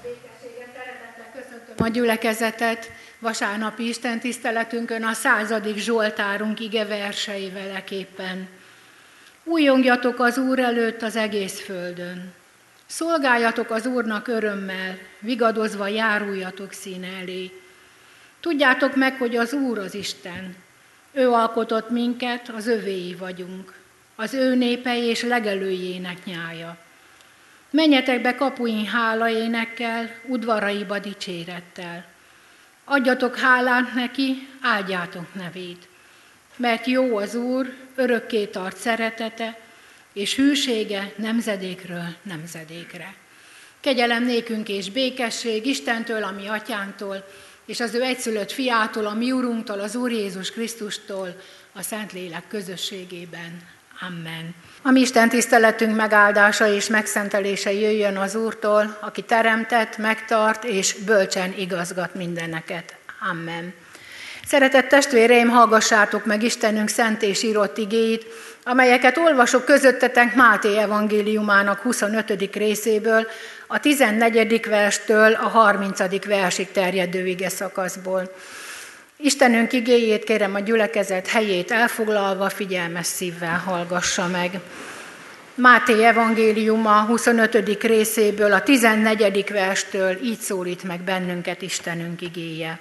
A gyülekezetet vasárnapi istentiszteletünkön a 100. Zsoltárunk ige verseivel eképpen. Újjongjatok az Úr előtt az egész földön. Szolgáljatok az Úrnak örömmel, vigadozva járuljatok színe elé. Tudjátok meg, hogy az Úr az Isten. Ő alkotott minket, az övéi vagyunk. Az ő népe és legelőjének nyája. Menjetek be kapuin hálaénekkel, udvaraiba dicsérettel. Adjatok hálát neki, áldjátok nevét. Mert jó az Úr, örökké tart szeretete, és hűsége nemzedékről nemzedékre. Kegyelem nékünk és békesség Istentől, a mi atyánktól, és az ő egyszülött fiától, a mi Urunktól, az Úr Jézus Krisztustól, a Szentlélek közösségében. Amen. A mi istentiszteletünk megáldása és megszentelése jöjjön az Úrtól, aki teremtett, megtart és bölcsen igazgat mindeneket. Amen. Szeretett testvéreim, hallgassátok meg Istenünk szent és írott igéit, amelyeket olvasok közöttetek Máté evangéliumának 25. részéből, a 14. verstől a 30. versig terjedő ige szakaszból. Istenünk igéjét kérem a gyülekezet helyét elfoglalva, figyelmes szívvel hallgassa meg. Máté evangéliuma 25. részéből, a 14. verstől így szólít meg bennünket Istenünk igéje.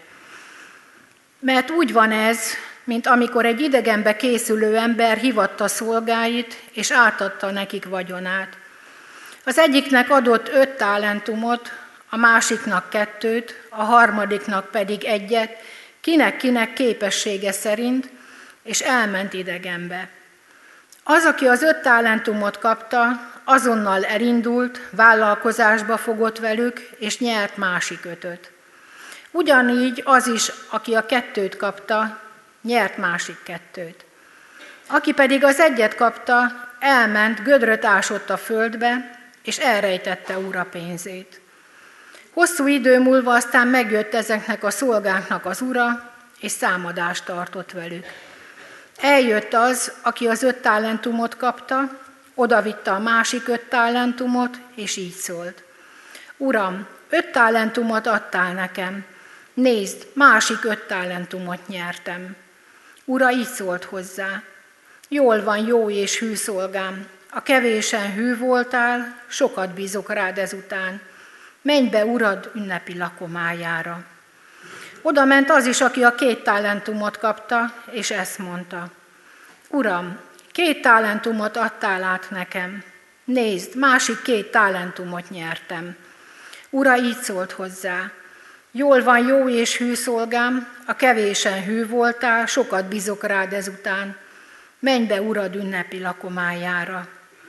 Mert úgy van ez, mint amikor egy idegenbe készülő ember hívatta szolgáit, és átadta nekik vagyonát. Az egyiknek adott 5 talentumot, a másiknak 2, a harmadiknak pedig 1, kinek képessége szerint, és elment idegenbe. Az, aki az 5 talentumot kapta, azonnal elindult, vállalkozásba fogott velük, és nyert másik 5-öt. Ugyanígy az is, aki a 2 kapta, nyert másik 2. Aki pedig az 1 kapta, elment, gödröt ásott a földbe, és elrejtette ura pénzét. Hosszú idő múlva aztán megjött ezeknek a szolgáknak az ura, és számadást tartott velük. Eljött az, aki az 5 talentumot kapta, odavitte a másik 5 talentumot, és így szólt. Uram, 5 talentumot adtál nekem, nézd, másik 5 talentumot nyertem. Ura így szólt hozzá. Jól van, jó és hű szolgám, a kevésen hű voltál, sokat bízok rád ezután. Menj be, urad ünnepi lakomájára. Oda ment az is, aki a 2 talentumot kapta, és ezt mondta. Uram, 2 talentumot adtál át nekem. Nézd, másik 2 talentumot nyertem. Ura így szólt hozzá. Jól van, jó és hű szolgám, a kevésen hű voltál, sokat bízok rád ezután. Menj be, urad ünnepi lakomájára.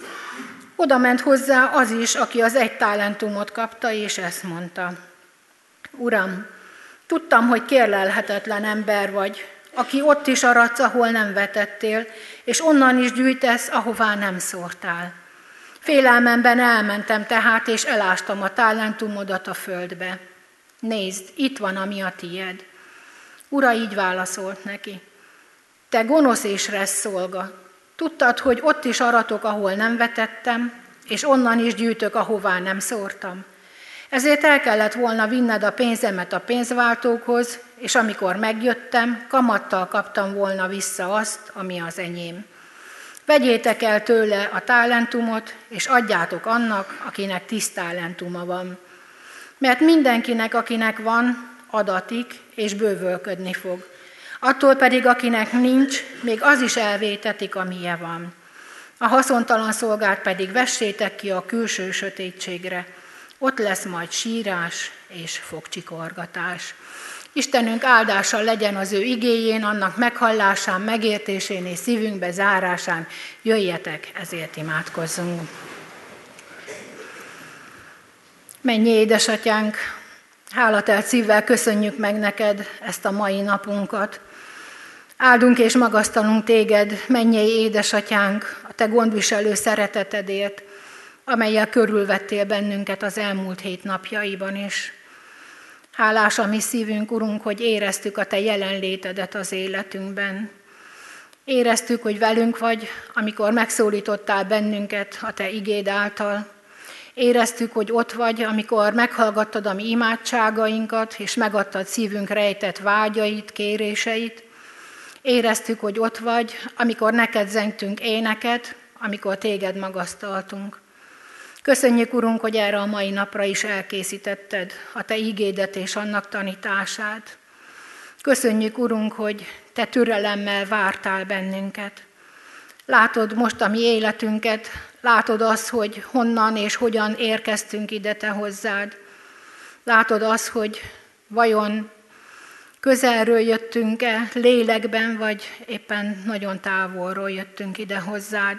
Oda ment hozzá az is, aki az 1 talentumot kapta, és ezt mondta. Uram, tudtam, hogy kérlelhetetlen ember vagy, aki ott is aradsz, ahol nem vetettél, és onnan is gyűjtesz, ahová nem szórtál. Félelmemben elmentem tehát, és elástam a talentumodat a földbe. Nézd, itt van, ami a tied. Ura így válaszolt neki. Te gonosz és ressz szolga, tudtad, hogy ott is aratok, ahol nem vetettem, és onnan is gyűjtök, ahová nem szórtam. Ezért el kellett volna vinned a pénzemet a pénzváltókhoz, és amikor megjöttem, kamattal kaptam volna vissza azt, ami az enyém. Vegyétek el tőle a talentumot, és adjátok annak, akinek 10 talentuma van. Mert mindenkinek, akinek van, adatik, és bővölködni fog. Attól pedig, akinek nincs, még az is elvétetik, amilyen van. A haszontalan szolgát pedig vessétek ki a külső sötétségre. Ott lesz majd sírás és fogcsikorgatás. Istenünk áldása legyen az ő igéjén, annak meghallásán, megértésén és szívünkbe zárásán. Jöjjetek, ezért imádkozzunk. Mennyei édesatyánk, hálatelt szívvel köszönjük meg neked ezt a mai napunkat. Áldunk és magasztalunk téged, mennyei édesatyánk, a te gondviselő szeretetedért, amellyel körülvettél bennünket az elmúlt 7 napjaiban is. Hálás a mi szívünk, Urunk, hogy éreztük a te jelenlétedet az életünkben. Éreztük, hogy velünk vagy, amikor megszólítottál bennünket a te igéd által. Éreztük, hogy ott vagy, amikor meghallgattad a mi imádságainkat, és megadtad szívünk rejtett vágyait, kéréseit. Éreztük, hogy ott vagy, amikor neked zengtünk éneket, amikor téged magasztaltunk. Köszönjük, Urunk, hogy erre a mai napra is elkészítetted a te igédet és annak tanítását. Köszönjük, Urunk, hogy te türelemmel vártál bennünket. Látod most a mi életünket, látod azt, hogy honnan és hogyan érkeztünk ide te hozzád. Látod azt, hogy vajon közelről jöttünk-e lélekben, vagy éppen nagyon távolról jöttünk ide hozzád.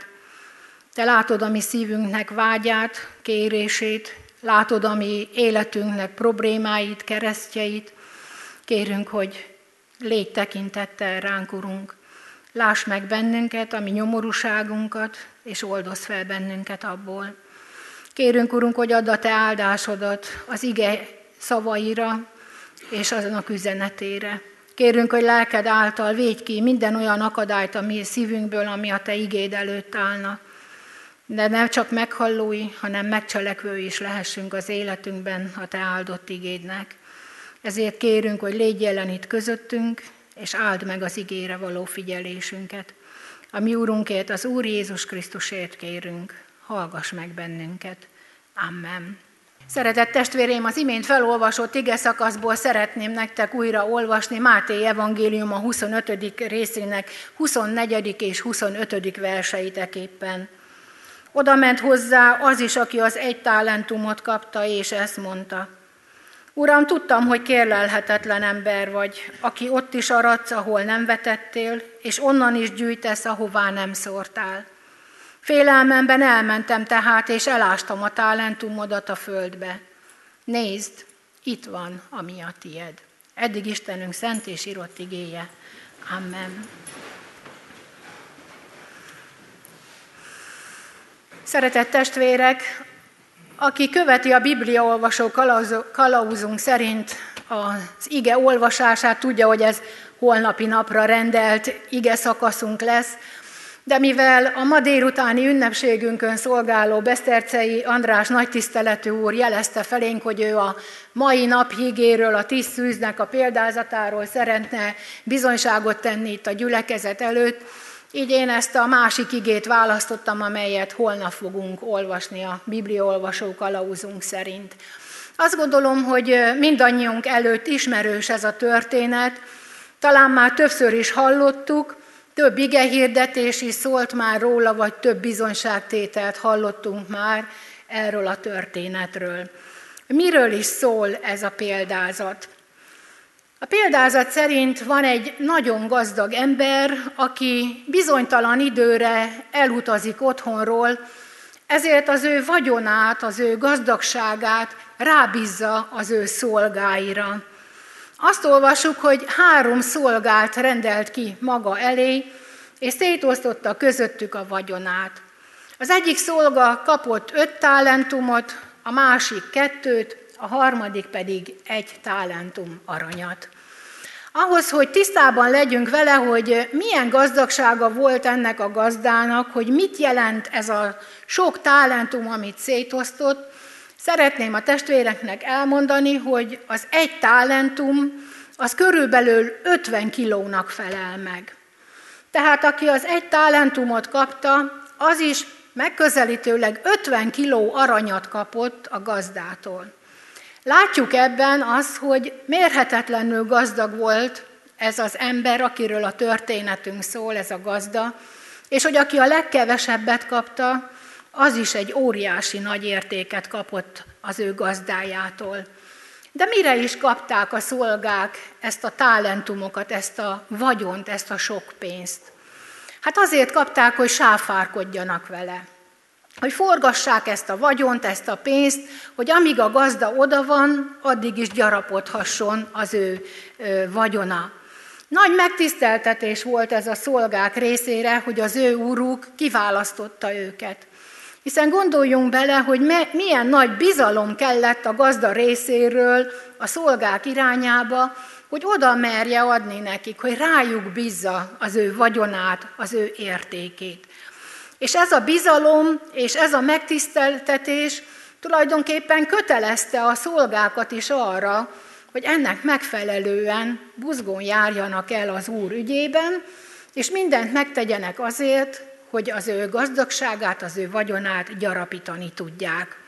Te látod a mi szívünknek vágyát, kérését, látod a mi életünknek problémáit, keresztjeit. Kérünk, hogy légy tekintettel ránk, Urunk. Láss meg bennünket, a mi nyomorúságunkat, és oldozz fel bennünket abból. Kérünk, Urunk, hogy add a te áldásodat az ige szavaira, és azonnak üzenetére. Kérünk, hogy lelked által védj ki minden olyan akadályt a mi szívünkből, ami a te igéd előtt állna. De ne csak meghallói, hanem megcselekvői is lehessünk az életünkben a te áldott igédnek. Ezért kérünk, hogy légy jelen itt közöttünk, és áld meg az igére való figyelésünket. A mi Úrunkért, az Úr Jézus Krisztusért kérünk, hallgass meg bennünket. Amen. Szeretett testvéreim, az imént felolvasott igeszakaszból szeretném nektek újra olvasni Máté evangélium a 25. részének 24. és 25. verseiteképpen. Oda ment hozzá az is, aki az 1 talentumot kapta, és ezt mondta: Uram, tudtam, hogy kérlelhetetlen ember vagy, aki ott is aradsz, ahol nem vetettél, és onnan is gyűjtesz, ahová nem szórtál. Félelmemben elmentem tehát, és elástam a talentumodat a földbe. Nézd, itt van, ami a tied. Eddig Istenünk szent és írott igéje. Amen. Szeretett testvérek, aki követi a bibliaolvasó kalauzunk szerint az ige olvasását, tudja, hogy ez holnapi napra rendelt ige szakaszunk lesz, de mivel a ma délutáni ünnepségünkön szolgáló Beszterczei András nagytiszteletű úr jelezte felénk, hogy ő a mai nap igéről, a 10 szűznek a példázatáról szeretne bizonyságot tenni itt a gyülekezet előtt, így én ezt a másik igét választottam, amelyet holnap fogunk olvasni a bibliaolvasó kalauzunk szerint. Azt gondolom, hogy mindannyiunk előtt ismerős ez a történet, talán már többször is hallottuk, több igehirdetés is szólt már róla, vagy több bizonyságtételt hallottunk már erről a történetről. Miről is szól ez a példázat? A példázat szerint van egy nagyon gazdag ember, aki bizonytalan időre elutazik otthonról, ezért az ő vagyonát, az ő gazdagságát rábízza az ő szolgáira. Azt olvassuk, hogy 3 szolgát rendelt ki maga elé, és szétosztotta közöttük a vagyonát. Az egyik szolga kapott 5 talentumot, a másik 2-t, a harmadik pedig 1 talentum aranyat. Ahhoz, hogy tisztában legyünk vele, hogy milyen gazdagsága volt ennek a gazdának, hogy mit jelent ez a sok talentum, amit szétosztott, szeretném a testvéreknek elmondani, hogy az 1 talentum az körülbelül 50 kilónak felel meg. Tehát aki az 1 talentumot kapta, az is megközelítőleg 50 kiló aranyat kapott a gazdától. Látjuk ebben azt, hogy mérhetetlenül gazdag volt ez az ember, akiről a történetünk szól, ez a gazda, és hogy aki a legkevesebbet kapta, az is egy óriási nagy értéket kapott az ő gazdájától. De mire is kapták a szolgák ezt a talentumokat, ezt a vagyont, ezt a sok pénzt? Hát azért kapták, hogy sáfárkodjanak vele. Hogy forgassák ezt a vagyont, ezt a pénzt, hogy amíg a gazda oda van, addig is gyarapodhasson az ő vagyona. Nagy megtiszteltetés volt ez a szolgák részére, hogy az ő úruk kiválasztotta őket. Hiszen gondoljunk bele, hogy milyen nagy bizalom kellett a gazda részéről a szolgák irányába, hogy oda merje adni nekik, hogy rájuk bízza az ő vagyonát, az ő értékét. És ez a bizalom és ez a megtiszteltetés Tulajdonképpen kötelezte a szolgákat is arra, hogy ennek megfelelően buzgón járjanak el az Úr ügyében, és mindent megtegyenek azért, hogy az ő gazdagságát, az ő vagyonát gyarapítani tudják.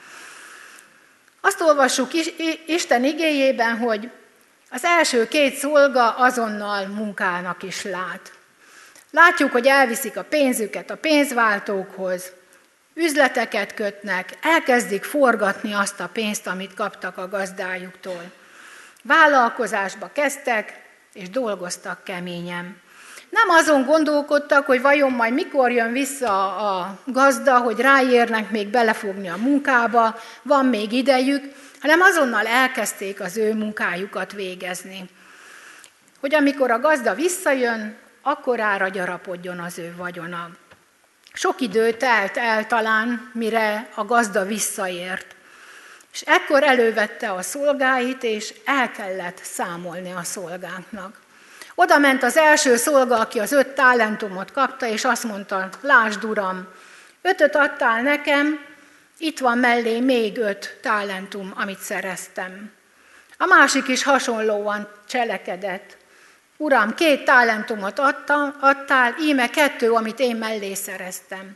Azt olvassuk Isten igéjében, hogy az első 2 szolga azonnal munkának is lát. Látjuk, hogy elviszik a pénzüket a pénzváltókhoz, üzleteket kötnek, elkezdik forgatni azt a pénzt, amit kaptak a gazdájuktól. Vállalkozásba kezdtek, és dolgoztak keményen. Nem azon gondolkodtak, hogy vajon majd mikor jön vissza a gazda, hogy ráérnek még belefogni a munkába, van még idejük, hanem azonnal elkezdték az ő munkájukat végezni. Hogy amikor a gazda visszajön, akkorára gyarapodjon az ő vagyona. Sok idő telt el talán, mire a gazda visszaért. És ekkor elővette a szolgáit, és el kellett számolni a szolgáknak. Oda ment az első szolga, aki az 5 talentumot kapta, és azt mondta, lásd uram, 5-öt adtál nekem, itt van mellé még 5 talentum, amit szereztem. A másik is hasonlóan cselekedett. Uram, 2 talentumot adtál, íme 2, amit én mellé szereztem.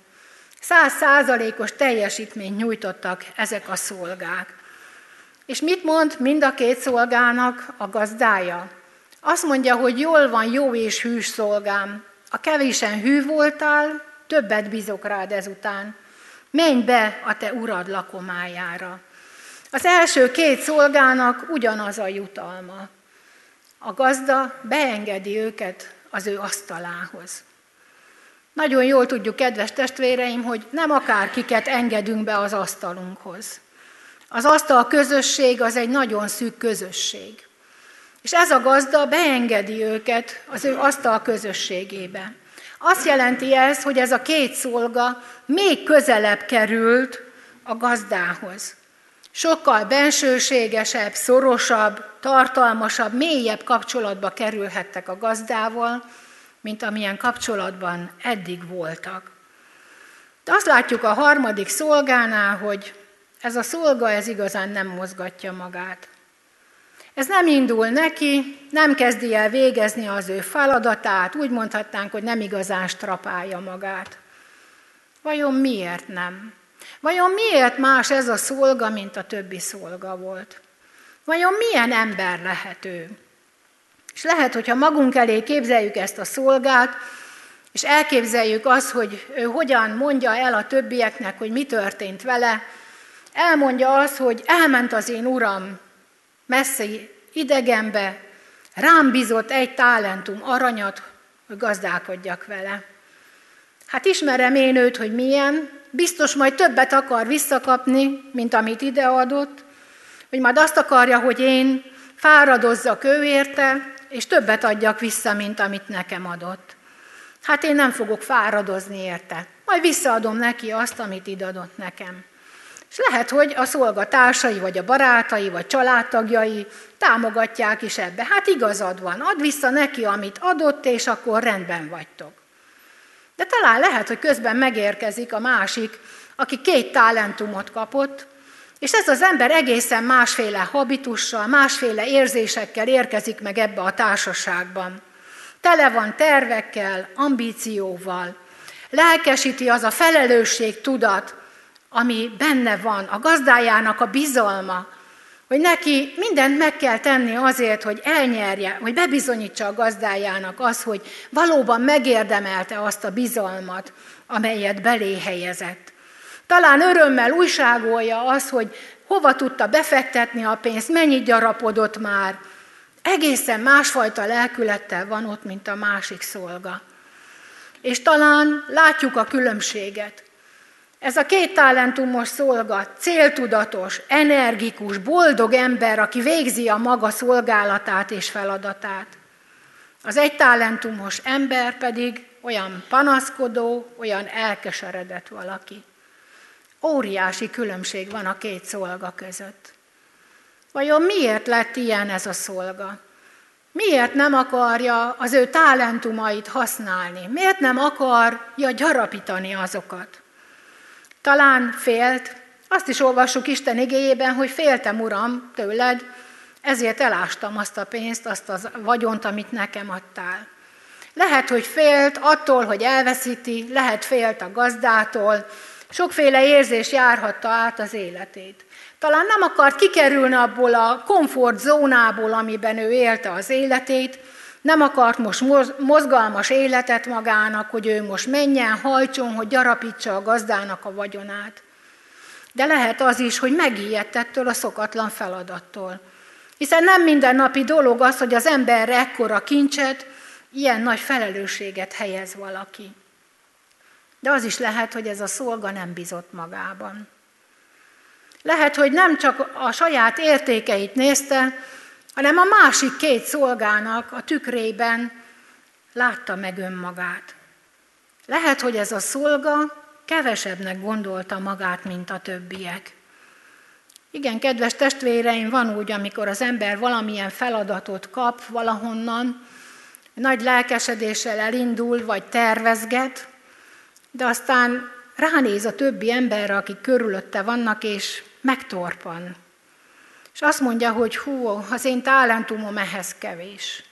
100%-os teljesítményt nyújtottak ezek a szolgák. És mit mond mind a 2 szolgának a gazdája? Azt mondja, hogy jól van, jó és hűs szolgám. A kevésen hű voltál, többet bízok rád ezután. Menj be a te urad lakomájára. Az első 2 szolgának ugyanaz a jutalma. A gazda beengedi őket az ő asztalához. Nagyon jól tudjuk, kedves testvéreim, hogy nem akárkiket engedünk be az asztalunkhoz. Az asztal közösség az egy nagyon szűk közösség. És ez a gazda beengedi őket az ő asztal közösségébe. Azt jelenti ez, hogy ez a 2 szolga még közelebb került a gazdához. Sokkal bensőségesebb, szorosabb, tartalmasabb, mélyebb kapcsolatba kerülhettek a gazdával, mint amilyen kapcsolatban eddig voltak. De azt látjuk a 3. szolgánál, hogy ez a szolga ez igazán nem mozgatja magát. Ez nem indul neki, nem kezdi el végezni az ő feladatát, úgy mondhatnánk, hogy nem igazán strapálja magát. Vajon miért nem? Vajon miért más ez a szolga, mint a többi szolga volt? Vajon milyen ember lehet ő? És lehet, hogyha magunk elé képzeljük ezt a szolgát, és elképzeljük azt, hogy ő hogyan mondja el a többieknek, hogy mi történt vele, elmondja azt, hogy elment az én uram messze idegenbe, rám bízott 1 talentum aranyat, hogy gazdálkodjak vele. Hát ismerem én őt, hogy milyen, biztos majd többet akar visszakapni, mint amit ideadott, hogy majd azt akarja, hogy én fáradozzak ő érte, és többet adjak vissza, mint amit nekem adott. Hát én nem fogok fáradozni érte, majd visszaadom neki azt, amit ideadott nekem. És lehet, hogy a szolgatársai, vagy a barátai, vagy családtagjai támogatják is ebbe. Hát igazad van, add vissza neki, amit adott, és akkor rendben vagytok. De talán lehet, hogy közben megérkezik a másik, aki 2 talentumot kapott, és ez az ember egészen másféle habitussal, másféle érzésekkel érkezik meg ebbe a társaságban. Tele van tervekkel, ambícióval, lelkesíti az a felelősségtudat, ami benne van, a gazdájának a bizalma, hogy neki mindent meg kell tenni azért, hogy elnyerje, hogy bebizonyítsa a gazdájának az, hogy valóban megérdemelte azt a bizalmat, amelyet belé helyezett. Talán örömmel újságolja az, hogy hova tudta befektetni a pénzt, mennyit gyarapodott már. Egészen másfajta lelkülettel van ott, mint a másik szolga. És talán látjuk a különbséget. Ez a 2 talentumos szolga céltudatos, energikus, boldog ember, aki végzi a maga szolgálatát és feladatát. Az 1 talentumos ember pedig olyan panaszkodó, olyan elkeseredett valaki. Óriási különbség van a 2 szolga között. Vajon miért lett ilyen ez a szolga? Miért nem akarja az ő talentumait használni? Miért nem akarja gyarapítani azokat? Talán félt, Azt is olvassuk Isten igéjében, hogy féltem, Uram, tőled, ezért elástam azt a pénzt, azt a vagyont, amit nekem adtál. Lehet, hogy félt attól, hogy elveszíti, lehet félt a gazdától, sokféle érzés járhatta át az életét. Talán nem akart kikerülni abból a komfortzónából, amiben ő élte az életét, nem akart most mozgalmas életet magának, hogy ő most menjen, hajtson, hogy gyarapítsa a gazdának a vagyonát. De lehet az is, hogy megijedt ettől a szokatlan feladattól. Hiszen nem mindennapi dolog az, hogy az emberre ekkora kincset, ilyen nagy felelősséget helyez valaki. De az is lehet, hogy ez a szolga nem bízott magában. Lehet, hogy nem csak a saját értékeit nézte, hanem a másik két szolgának a tükrében látta meg önmagát. Lehet, hogy ez a szolga kevesebbnek gondolta magát, mint a többiek. Igen, kedves testvéreim, van úgy, amikor az ember valamilyen feladatot kap valahonnan, nagy lelkesedéssel elindul, vagy tervezget, de aztán ránéz a többi emberre, akik körülötte vannak, és megtorpan. És azt mondja, hogy hú, az én talentumom ehhez kevés.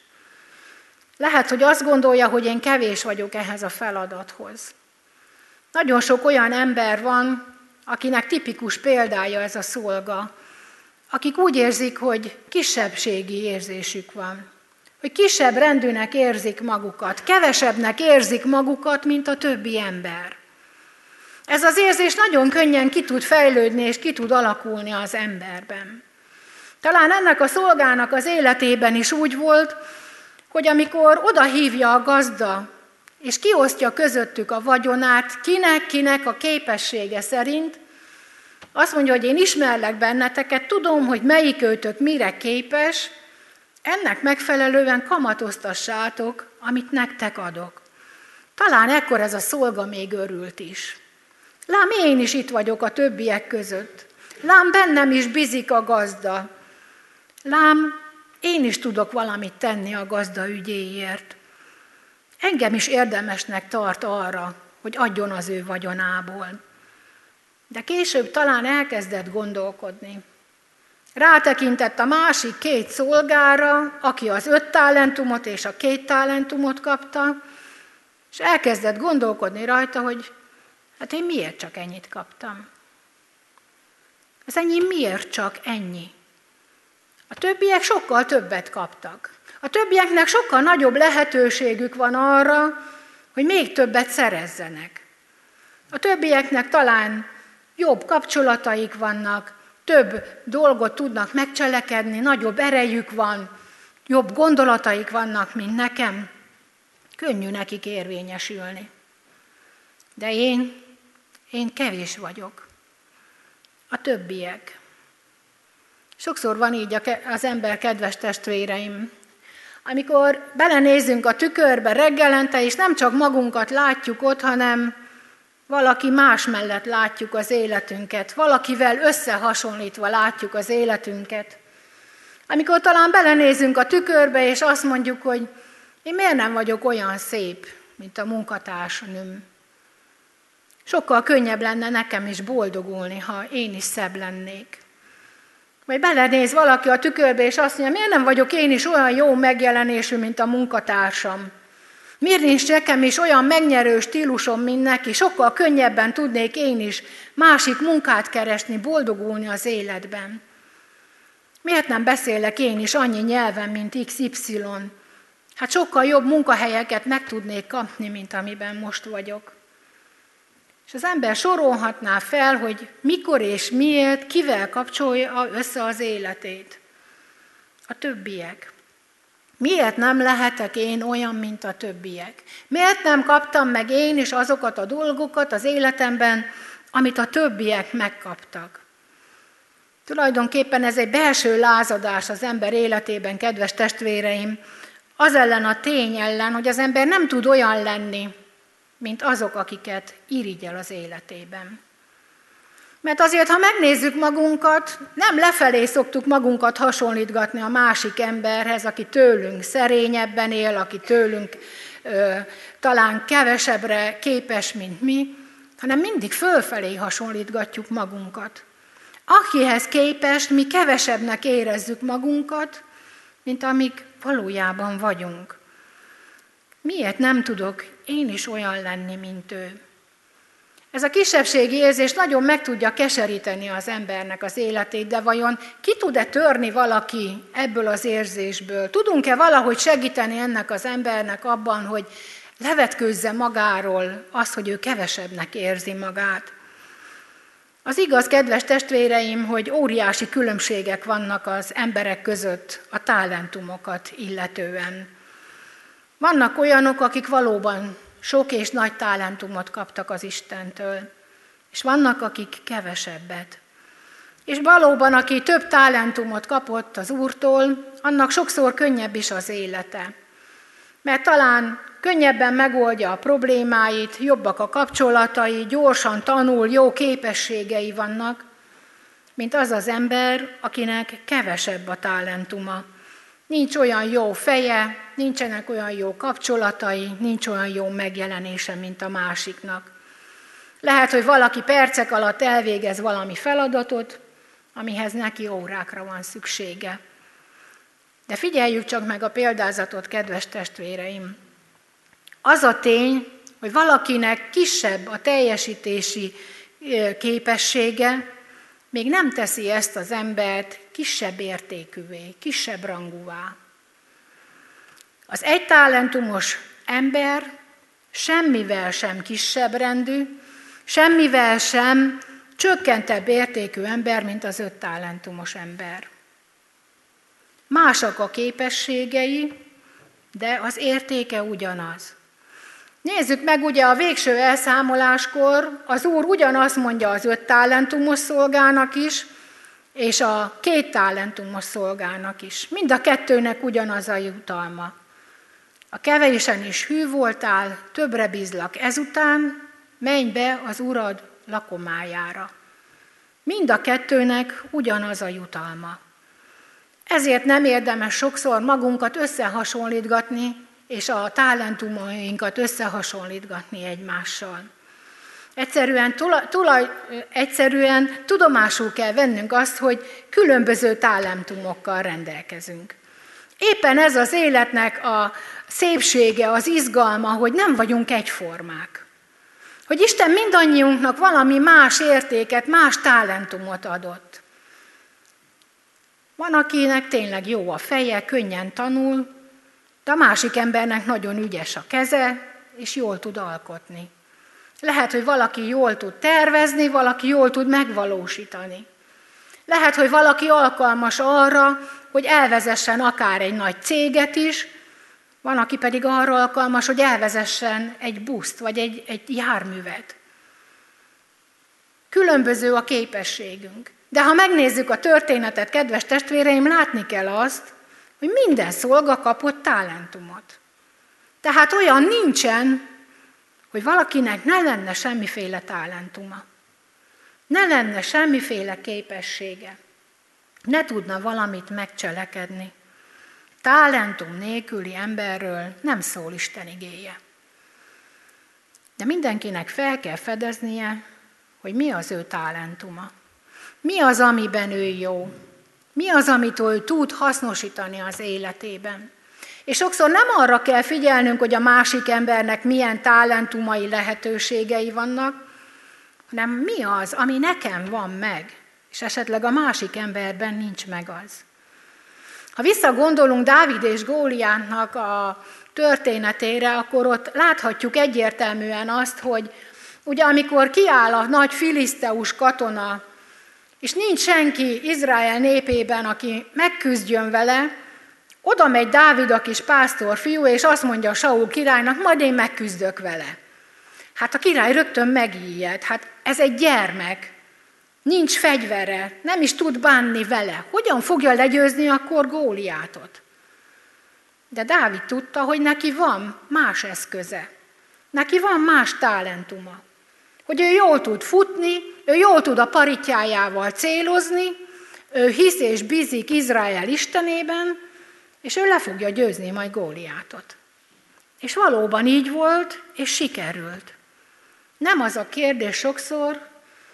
Lehet, hogy azt gondolja, hogy én kevés vagyok ehhez a feladathoz. Nagyon sok olyan ember van, akinek tipikus példája ez a szolga, akik úgy érzik, hogy kisebbségi érzésük van, hogy kisebb rendűnek érzik magukat, kevesebbnek érzik magukat, mint a többi ember. Ez az érzés nagyon könnyen ki tud fejlődni és ki tud alakulni az emberben. Talán ennek a szolgának az életében is úgy volt, hogy amikor odahívja a gazda, és kiosztja közöttük a vagyonát, kinek a képessége szerint, azt mondja, hogy én ismerlek benneteket, tudom, hogy melyikőtök mire képes, ennek megfelelően kamatoztassátok, amit nektek adok. Talán ekkor ez a szolga még örült is. Lám, én is itt vagyok a többiek között. Lám, bennem is bizik a gazda. Lám, én is tudok valamit tenni a gazda ügyéért. Engem is érdemesnek tart arra, hogy adjon az ő vagyonából. De később talán elkezdett gondolkodni. Rátekintett a másik két szolgára, aki az 5 talentumot és a 2 talentumot kapta, és elkezdett gondolkodni rajta, hogy hát én miért csak ennyit kaptam? Az enyém miért csak ennyi? A többiek sokkal többet kaptak. A többieknek sokkal nagyobb lehetőségük van arra, hogy még többet szerezzenek. A többieknek talán jobb kapcsolataik vannak, több dolgot tudnak megcselekedni, nagyobb erejük van, jobb gondolataik vannak, mint nekem. Könnyű nekik érvényesülni. De én kevés vagyok. A többiek. Sokszor van így az ember, kedves testvéreim, amikor belenézünk a tükörbe reggelente, és nem csak magunkat látjuk ott, hanem valaki más mellett látjuk az életünket, valakivel összehasonlítva látjuk az életünket. Amikor talán belenézünk a tükörbe, és azt mondjuk, hogy én miért nem vagyok olyan szép, mint a munkatársnőm. Sokkal könnyebb lenne nekem is boldogulni, ha én is szebb lennék. Vagy belenéz valaki a tükörbe, és azt mondja, miért nem vagyok én is olyan jó megjelenésű, mint a munkatársam? Miért nincs nekem is olyan megnyerő stílusom, mint neki? Sokkal könnyebben tudnék én is másik munkát keresni, boldogulni az életben. Miért nem beszélek én is annyi nyelven, mint XY? Hát sokkal jobb munkahelyeket meg tudnék kapni, mint amiben most vagyok. És az ember sorolhatná fel, hogy mikor és miért, kivel kapcsolja össze az életét. A többiek. Miért nem lehetek én olyan, mint a többiek? Miért nem kaptam meg én is azokat a dolgokat az életemben, amit a többiek megkaptak? Tulajdonképpen ez egy belső lázadás az ember életében, kedves testvéreim, az ellen a tény ellen, hogy az ember nem tud olyan lenni, mint azok, akiket irigyel az életében. Mert azért, ha megnézzük magunkat, nem lefelé szoktuk magunkat hasonlítgatni a másik emberhez, aki tőlünk szerényebben él, aki tőlünk talán kevesebbre képes, mint mi, hanem mindig fölfelé hasonlítgatjuk magunkat. akihez képest mi kevesebbnek érezzük magunkat, mint amik valójában vagyunk. Miért nem tudok én is olyan lenni, mint ő? Ez a kisebbségi érzés nagyon meg tudja keseríteni az embernek az életét, de vajon ki tud-e törni valaki ebből az érzésből? Tudunk-e valahogy segíteni ennek az embernek abban, hogy levetkőzze magáról azt, hogy ő kevesebbnek érzi magát? Az igaz, kedves testvéreim, hogy óriási különbségek vannak az emberek között a talentumokat illetően. Vannak olyanok, akik valóban sok és nagy talentumot kaptak az Istentől, és vannak, akik kevesebbet. És valóban, aki több talentumot kapott az Úrtól, annak sokszor könnyebb is az élete. Mert talán könnyebben megoldja a problémáit, jobbak a kapcsolatai, gyorsan tanul, jó képességei vannak, mint az az ember, akinek kevesebb a talentuma. Nincs olyan jó feje, nincsenek olyan jó kapcsolatai, nincs olyan jó megjelenése, mint a másiknak. Lehet, hogy valaki percek alatt elvégez valami feladatot, amihez neki órákra van szüksége. De figyeljük csak meg a példázatot, kedves testvéreim! Az a tény, hogy valakinek kisebb a teljesítési képessége, még nem teszi ezt az embert kisebb értékűvé, kisebb rangúvá. Az egy talentumos ember semmivel sem kisebb rendű, semmivel sem csökkentebb értékű ember, mint az 5 talentumos ember. Másak a képességei, de az értéke ugyanaz. Nézzük meg, ugye a végső elszámoláskor az Úr ugyanazt mondja az 5 talentumos szolgának is, és a 2 talentumos szolgának is. Mind a kettőnek ugyanaz a jutalma. A kevésen is hű voltál, többre bízlak ezután, menj be az Urad lakomájára. Mind a kettőnek ugyanaz a jutalma. Ezért nem érdemes sokszor magunkat összehasonlítgatni, és a talentumainkat összehasonlítgatni egymással. Egyszerűen tudomásul kell vennünk azt, hogy különböző talentumokkal rendelkezünk. Éppen ez az életnek a szépsége, az izgalma, hogy nem vagyunk egyformák. Hogy Isten mindannyiunknak valami más értéket, más talentumot adott. Van, akinek tényleg jó a feje, könnyen tanul, de a másik embernek nagyon ügyes a keze, és jól tud alkotni. Lehet, hogy valaki jól tud tervezni, valaki jól tud megvalósítani. Lehet, hogy valaki alkalmas arra, hogy elvezessen akár egy nagy céget is, van, aki pedig arra alkalmas, hogy elvezessen egy buszt, vagy egy járművet. Különböző a képességünk. De ha megnézzük a történetet, kedves testvéreim, látni kell azt, hogy minden szolga kapott talentumot. Tehát olyan nincsen, hogy valakinek ne lenne semmiféle talentuma. Ne lenne semmiféle képessége. Ne tudna valamit megcselekedni. Talentum nélküli emberről nem szól Isten igéje. De mindenkinek fel kell fedeznie, hogy mi az ő talentuma. Mi az, amiben ő jó. Mi az, amit ő tud hasznosítani az életében. És sokszor nem arra kell figyelnünk, hogy a másik embernek milyen talentumai, lehetőségei vannak, hanem mi az, ami nekem van meg, és esetleg a másik emberben nincs meg az. Ha visszagondolunk Dávid és Góliátnak a történetére, akkor ott láthatjuk egyértelműen azt, hogy ugye amikor kiáll a nagy filiszteus katona, és nincs senki Izrael népében, aki megküzdjön vele, oda megy Dávid, a kis pásztorfiú, és azt mondja Saul királynak, majd én megküzdök vele. Hát a király rögtön megijed, hát ez egy gyermek, nincs fegyvere, nem is tud bánni vele. Hogyan fogja legyőzni akkor Góliátot? De Dávid tudta, hogy neki van más eszköze, neki van más talentuma. Hogy ő jól tud futni, ő jól tud a paritjájával célozni, ő hisz és bízik Izrael Istenében, és ő le fogja győzni majd Góliátot. És valóban így volt, és sikerült. Nem az a kérdés sokszor,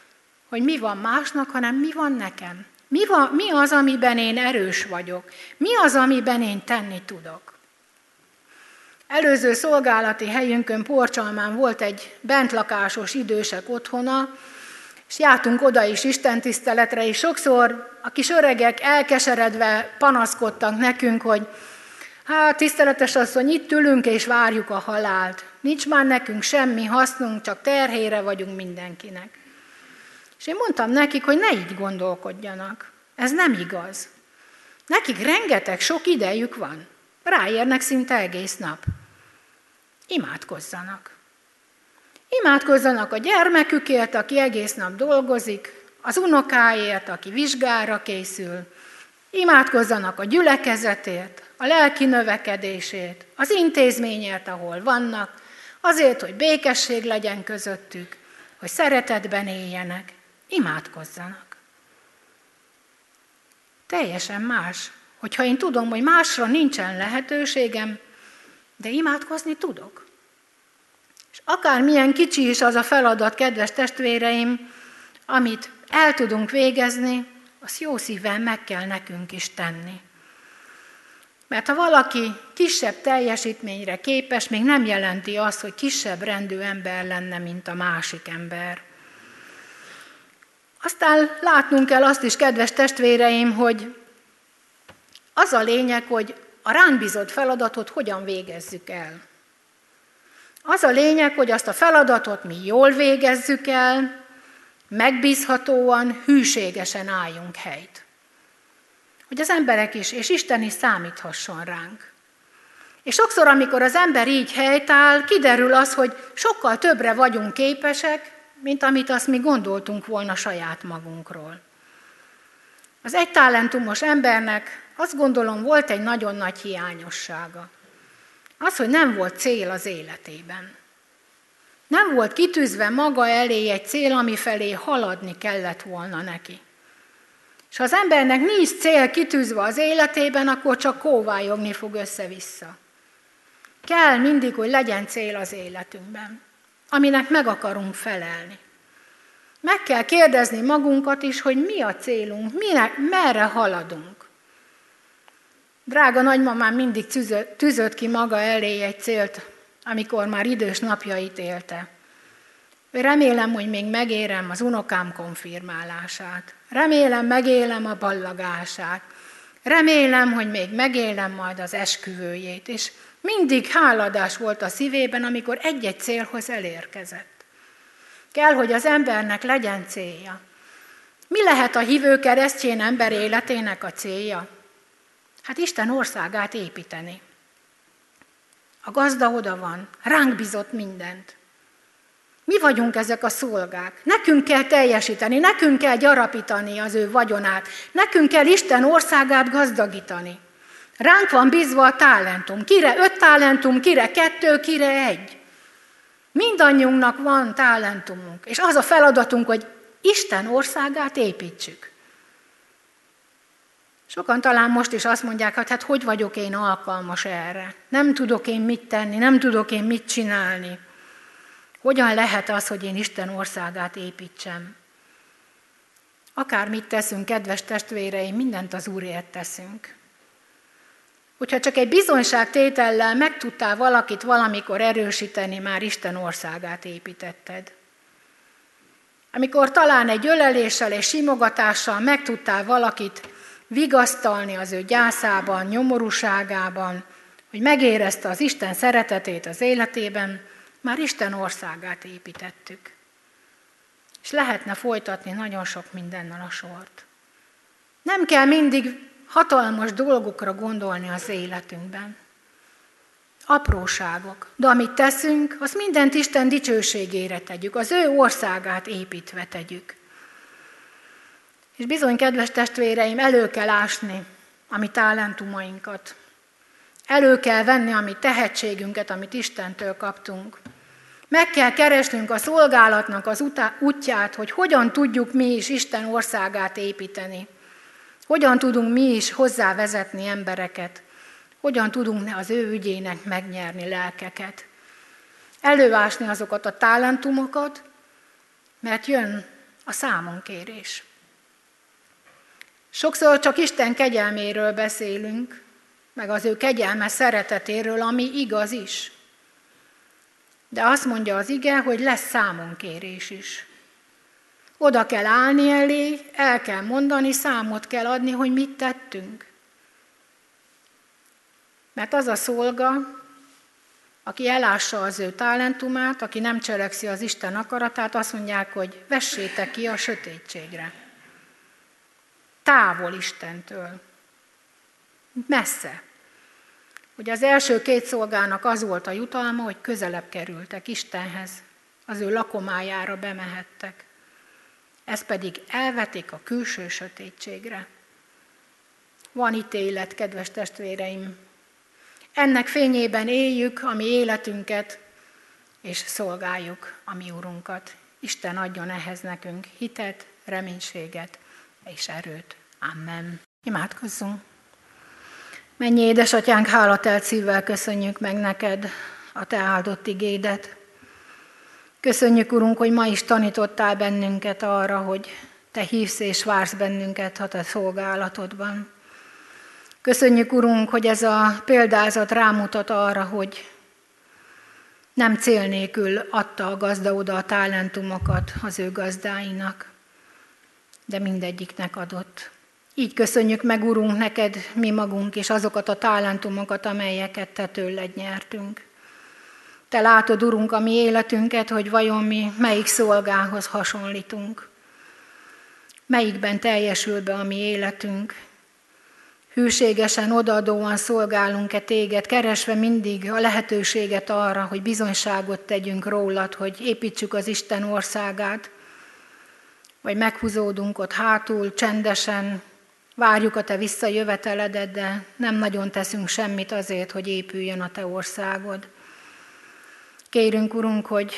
hogy mi van másnak, hanem mi van nekem. Mi az, amiben én erős vagyok? Mi az, amiben én tenni tudok? Előző szolgálati helyünkön Porcsalmán volt egy bentlakásos idősek otthona, és jártunk oda is istentiszteletre, és sokszor a kis öregek elkeseredve panaszkodtak nekünk, hogy hát tiszteletes asszony, itt ülünk és várjuk a halált. Nincs már nekünk semmi hasznunk, csak terhére vagyunk mindenkinek. És én mondtam nekik, hogy ne így gondolkodjanak. Ez nem igaz. Nekik rengeteg sok idejük van. Ráérnek szinte egész nap. Imádkozzanak. Imádkozzanak a gyermekükért, aki egész nap dolgozik, az unokáért, aki vizsgára készül. Imádkozzanak a gyülekezetért, a lelki növekedésért, az intézményért, ahol vannak, azért, hogy békesség legyen közöttük, hogy szeretetben éljenek. Imádkozzanak. Teljesen más, hogyha én tudom, hogy másra nincsen lehetőségem, de imádkozni tudok. És akármilyen kicsi is az a feladat, kedves testvéreim, amit el tudunk végezni, azt jó szívvel meg kell nekünk is tenni. Mert ha valaki kisebb teljesítményre képes, még nem jelenti azt, hogy kisebb rendű ember lenne, mint a másik ember. Aztán látnunk kell azt is, kedves testvéreim, hogy az a lényeg, hogy a ránk bízott feladatot hogyan végezzük el. Az a lényeg, hogy azt a feladatot mi jól végezzük el, megbízhatóan, hűségesen álljunk helyt. Hogy az emberek is, és Isten is számíthasson ránk. És sokszor, amikor az ember így helytáll, kiderül az, hogy sokkal többre vagyunk képesek, mint amit azt mi gondoltunk volna saját magunkról. Az egy talentumos embernek azt gondolom volt egy nagyon nagy hiányossága. Az, hogy nem volt cél az életében. Nem volt kitűzve maga elé egy cél, ami felé haladni kellett volna neki. És ha az embernek nincs cél kitűzve az életében, akkor csak kóvályogni fog össze-vissza. Kell mindig, hogy legyen cél az életünkben, aminek meg akarunk felelni. Meg kell kérdezni magunkat is, hogy mi a célunk, merre haladunk. Drága nagymamám mindig tűzött ki maga elé egy célt, amikor már idős napjait élte. Remélem, hogy még megérem az unokám konfirmálását. Remélem, megélem a ballagását. Remélem, hogy még megélem majd az esküvőjét. És mindig háladás volt a szívében, amikor egy-egy célhoz elérkezett. Kell, hogy az embernek legyen célja. Mi lehet a hívő keresztény ember életének a célja? Hát Isten országát építeni. A gazda oda van, ránk bízott mindent. Mi vagyunk ezek a szolgák. Nekünk kell teljesíteni, nekünk kell gyarapítani az ő vagyonát, nekünk kell Isten országát gazdagítani. Ránk van bízva a talentum. Kire 5 talentum, kire 2, kire 1. Mindannyiunknak van talentumunk, és az a feladatunk, hogy Isten országát építsük. Sokan talán most is azt mondják, hát hogy vagyok én alkalmas erre? Nem tudok én mit tenni, nem tudok én mit csinálni. Hogyan lehet az, hogy én Isten országát építsem? Akármit teszünk, kedves testvéreim, mindent az Úrért teszünk. Hogyha csak egy bizonyságtétellel meg tudtál valakit valamikor erősíteni, már Isten országát építetted. Amikor talán egy öleléssel és simogatással meg tudtál valakit vigasztalni az ő gyászában, nyomorúságában, hogy megérezte az Isten szeretetét az életében, már Isten országát építettük. És lehetne folytatni nagyon sok mindennel a sort. Nem kell mindig hatalmas dolgokra gondolni az életünkben. Apróságok, de amit teszünk, az mindent Isten dicsőségére tegyük, az ő országát építve tegyük. És bizony, kedves testvéreim, elő kell ásni a mi talentumainkat. Elő kell venni a mi tehetségünket, amit Istentől kaptunk. Meg kell keresnünk a szolgálatnak az útját, hogy hogyan tudjuk mi is Isten országát építeni. Hogyan tudunk mi is hozzávezetni embereket. Hogyan tudunk az ő ügyének megnyerni lelkeket. Előásni azokat a talentumokat, mert jön a számonkérés. Sokszor csak Isten kegyelméről beszélünk, meg az ő kegyelme szeretetéről, ami igaz is. De azt mondja az ige, hogy lesz számonkérés is. Oda kell állni elé, el kell mondani, számot kell adni, hogy mit tettünk. Mert az a szolga, aki elássa az ő talentumát, aki nem cselekszi az Isten akaratát, azt mondják, hogy vessétek ki a sötétségre. Távol Istentől. Messze. Ugye az első két szolgának az volt a jutalma, hogy közelebb kerültek Istenhez, az ő lakomájára bemehettek. Ezt pedig elvetik a külső sötétségre. Van ítélet, kedves testvéreim. Ennek fényében éljük a mi életünket, és szolgáljuk a mi Urunkat. Isten adjon ehhez nekünk hitet, reménységet és erőt. Amen. Imádkozzunk. Mennyi édesatyánk, hálatelt szívvel köszönjük meg neked a te áldott igédet. Köszönjük, Urunk, hogy ma is tanítottál bennünket arra, hogy te hívsz és vársz bennünket a te szolgálatodban. Köszönjük, Urunk, hogy ez a példázat rámutat arra, hogy nem cél nélkül adta a gazda oda a talentumokat az ő gazdáinak, de mindegyiknek adott. Így köszönjük meg, Urunk, neked mi magunk is azokat a talentumokat, amelyeket te tőled nyertünk. Te látod, Urunk, a mi életünket, hogy vajon mi melyik szolgához hasonlítunk. Melyikben teljesül be a mi életünk. Hűségesen, odaadóan szolgálunk-e téged, keresve mindig a lehetőséget arra, hogy bizonyságot tegyünk rólad, hogy építsük az Isten országát, vagy meghúzódunk ott hátul, csendesen, várjuk a te visszajöveteledet, de nem nagyon teszünk semmit azért, hogy épüljön a te országod. Kérünk, Urunk, hogy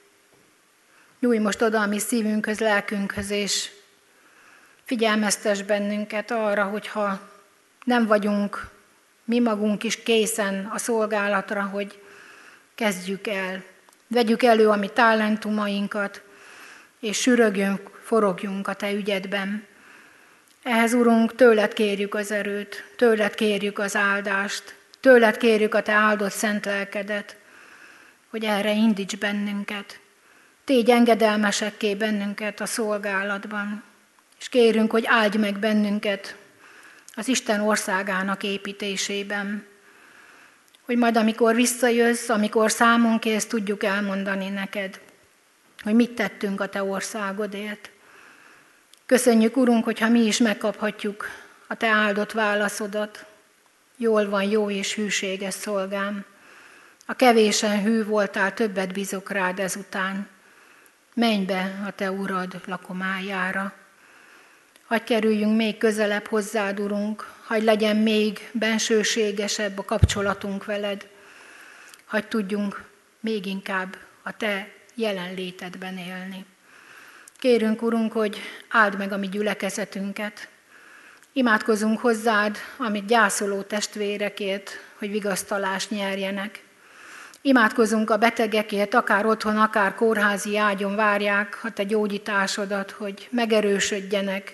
nyújj most oda a mi szívünkhöz, lelkünkhöz, és figyelmeztess bennünket arra, hogyha nem vagyunk mi magunk is készen a szolgálatra, hogy kezdjük el. Vegyük elő a mi talentumainkat, és sürögjünk, forogjunk a te ügyedben. Ehhez, Urunk, tőled kérjük az erőt, tőled kérjük az áldást, tőled kérjük a te áldott szent lelkedet, hogy erre indíts bennünket. Tégy engedelmesekké bennünket a szolgálatban, és kérünk, hogy áldj meg bennünket az Isten országának építésében, hogy majd amikor visszajössz, amikor számon kérsz, tudjuk elmondani neked, hogy mit tettünk a te országodért. Köszönjük, Urunk, hogyha mi is megkaphatjuk a te áldott válaszodat. Jól van, jó és hűséges szolgám. A kevésen hű voltál, többet bízok rád ezután. Menj be a te urad lakomájára. Hadd kerüljünk még közelebb hozzád, Urunk, hadd legyen még bensőségesebb a kapcsolatunk veled, hadd tudjunk még inkább a te jelenlétedben élni. Kérünk, Urunk, hogy áld meg a mi gyülekezetünket. Imádkozunk hozzád, amit gyászoló testvérekért, hogy vigasztalást nyerjenek. Imádkozunk a betegekért, akár otthon, akár kórházi ágyon várják a te gyógyításodat, hogy megerősödjenek,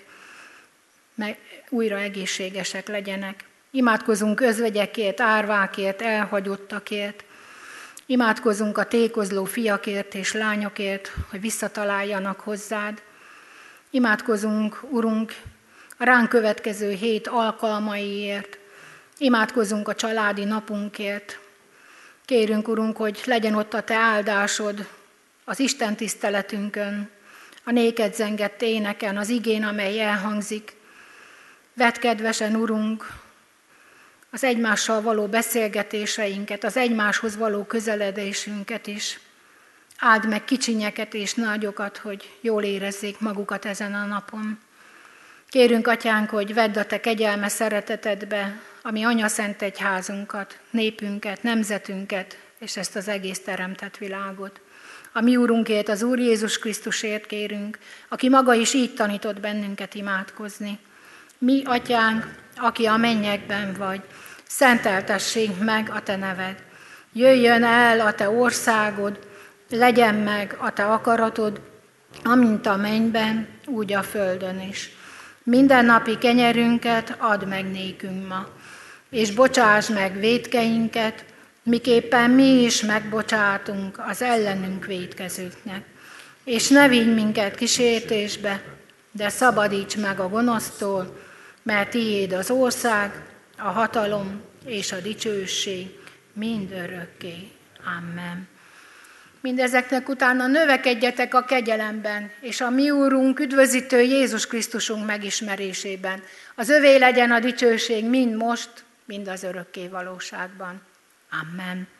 újra egészségesek legyenek. Imádkozunk özvegyekért, árvákért, elhagyottakért. Imádkozunk a tékozló fiakért és lányokért, hogy visszataláljanak hozzád. Imádkozunk, Urunk, a ránk következő hét alkalmaiért. Imádkozunk a családi napunkért. Kérünk, Urunk, hogy legyen ott a te áldásod az Isten tiszteletünkön, a néked zengett éneken, az igén, amely elhangzik. Vedd kedvesen, Urunk, az egymással való beszélgetéseinket, az egymáshoz való közeledésünket is. Áld meg kicsinyeket és nagyokat, hogy jól érezzék magukat ezen a napon. Kérünk, Atyánk, hogy vedd a te kegyelme szeretetedbe a mi anyaszent egyházunkat, népünket, nemzetünket, és ezt az egész teremtett világot. A mi Úrunkért, az Úr Jézus Krisztusért kérünk, aki maga is így tanított bennünket imádkozni. Mi, Atyánk, aki a mennyekben vagy, szenteltessék meg a te neved. Jöjjön el a te országod, legyen meg a te akaratod, amint a mennyben, úgy a földön is. Mindennapi kenyerünket add meg nékünk ma, és bocsáss meg vétkeinket, miképpen mi is megbocsátunk az ellenünk vétkezőknek. És ne vigy minket kísértésbe, de szabadíts meg a gonosztól, mert tiéd az ország, a hatalom és a dicsőség mind örökké. Amen. Mindezeknek utána növekedjetek a kegyelemben, és a mi Úrunk, üdvözítő Jézus Krisztusunk megismerésében. Az övé legyen a dicsőség mind most, mind az örökké valóságban. Amen.